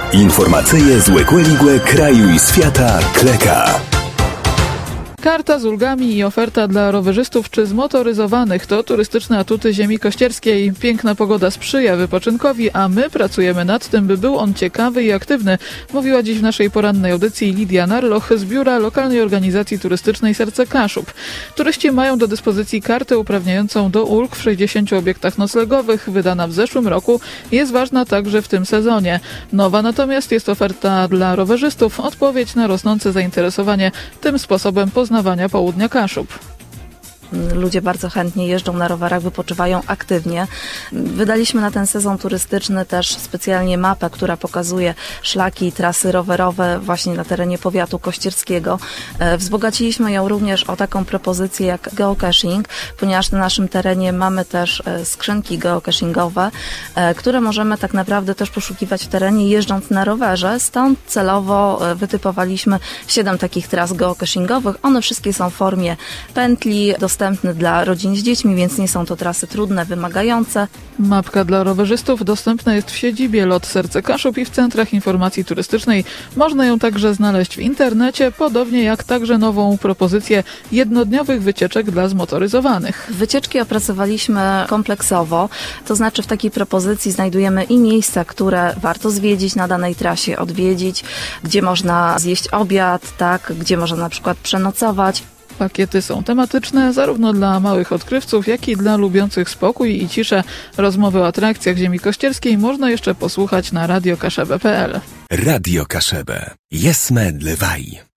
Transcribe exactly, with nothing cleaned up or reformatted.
Informacyje z Łekłe kraju i świata Kleka. Karta z ulgami i oferta dla rowerzystów czy zmotoryzowanych to turystyczne atuty ziemi kościerskiej. Piękna pogoda sprzyja wypoczynkowi, a my pracujemy nad tym, by był on ciekawy i aktywny, mówiła dziś w naszej porannej audycji Lidia Narloch z biura lokalnej organizacji turystycznej Serce Kaszub. Turyści mają do dyspozycji kartę uprawniającą do ulg w sześćdziesięciu obiektach noclegowych, wydana w zeszłym roku, jest ważna także w tym sezonie. Nowa natomiast jest oferta dla rowerzystów, odpowiedź na rosnące zainteresowanie tym sposobem poznawania południa Kaszub. Ludzie bardzo chętnie jeżdżą na rowerach, wypoczywają aktywnie. Wydaliśmy na ten sezon turystyczny też specjalnie mapę, która pokazuje szlaki i trasy rowerowe właśnie na terenie powiatu kościerskiego. Wzbogaciliśmy ją również o taką propozycję jak geocaching, ponieważ na naszym terenie mamy też skrzynki geocachingowe, które możemy tak naprawdę też poszukiwać w terenie jeżdżąc na rowerze. Stąd celowo wytypowaliśmy siedem takich tras geocachingowych. One wszystkie są w formie pętli, dostępne dostępny dla rodzin z dziećmi, więc nie są to trasy trudne, wymagające. Mapka dla rowerzystów dostępna jest w siedzibie L O T Serce Kaszub i w centrach informacji turystycznej. Można ją także znaleźć w internecie, podobnie jak także nową propozycję jednodniowych wycieczek dla zmotoryzowanych. Wycieczki opracowaliśmy kompleksowo, to znaczy w takiej propozycji znajdujemy i miejsca, które warto zwiedzić na danej trasie, odwiedzić, gdzie można zjeść obiad, tak, gdzie można na przykład przenocować. Pakiety są tematyczne zarówno dla małych odkrywców, jak i dla lubiących spokój i ciszę. Rozmowy o atrakcjach ziemi kościerskiej można jeszcze posłuchać na radio kaszebę kropka pe el. Radio Kaszebę. Jesme dlewaj.